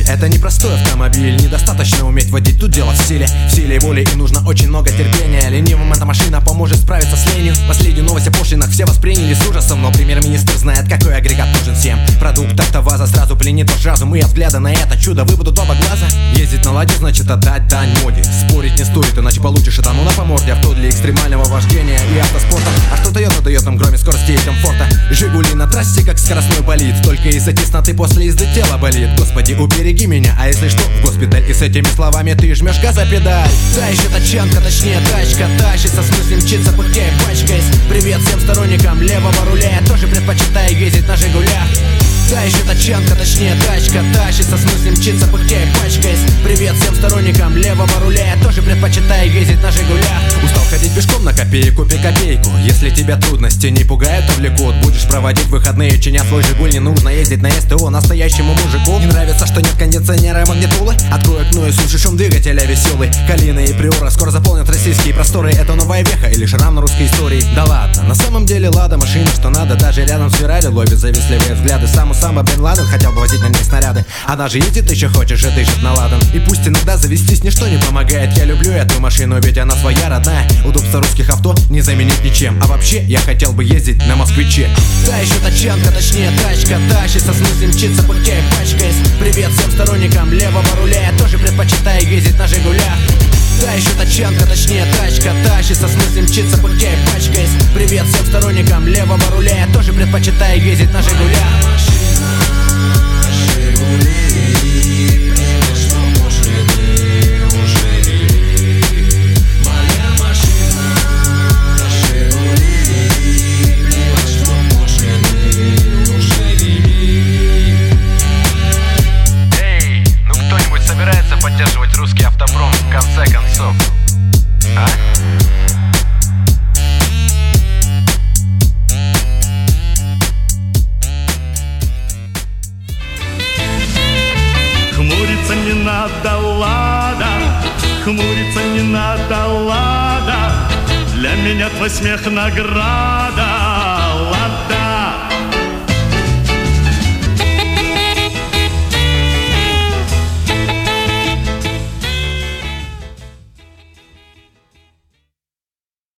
Это не простой автомобиль, недостаточно уметь водить, тут дело в силе воли, и нужно очень много терпения. Ленивым эта машина поможет справиться с ленью. Последнюю новость о пошлинах все восприняли с ужасом, но премьер-министр знает, какой агрегат нужен всем. Продукт АвтоВАЗа сразу пленит ваш разум, и от взгляда на это чудо вы будут оба глаза. Ездить на ладе значит отдать дань моде. Спорить не стоит, иначе получишь этану по морде. Авто для экстремального вождения и автоспорта. А что Toyota дает нам, кроме скорости и комфорта? Жигули на трассе, как скоростной болид. Только из-за тесноты после езды тело болит. Господи, убереги меня, а если что, в госпиталь. И с этими словами ты жмешь газа педаль. Да еще тачанка, точнее тачка, тащится, в смысле мчится, пыхтея, пачкаясь. Привет всем сторонникам левого руля, я тоже предпочитаю ездить на Жигулях. Да еще тачанка, точнее тачка, тащится, в смысле мчится, пыхтея, пачкаясь. Привет всем сторонникам левого руля, я тоже предпочитаю ездить на Жигулях. Устал ходить пешком на копейку, купи копейку. Если тебя трудности не пугают, то влекут. Будешь проводить выходные, чиня свой Жигуль. Не нужно ездить на СТО настоящему мужику. Не нравится, что нет кондиционера и магнитолы? Открой окно и слушай шум двигателя веселый. Калина и Приора скоро заполнят российские просторы. Это новая веха или шрам на русской истории? Да ладно, на самом деле Лада машина, что надо. Даже рядом с Феррари ловит завистливые взгляды. Сам Усама Бен Ладен хотел бы возить на ней снаряды. Она же ездит еще хочешь и дышит на ладан. И пусть иногда завестись ничто не помогает. Я люблю эту машину, ведь она своя родная. Удобство русских авто не заменить ничем. А вообще я хотел бы ездить на Москвиче. Да еще тачанка, точнее тачка, тащится, в смысле мчится, пыхтея, пачкаясь. Привет всем сторонникам левого руля, я тоже предпочитаю ездить на Жигулях. Да еще тачанка, точнее тачка, тащится, в смысле мчится, пыхтея, пачкаясь. Привет всем сторонникам левого руля, я тоже предпочитаю ездить на Жигулях. Поддерживать русский автопром в конце концов, а? Хмуриться не надо, Лада, хмуриться не надо, Лада. Для меня твой смех награда.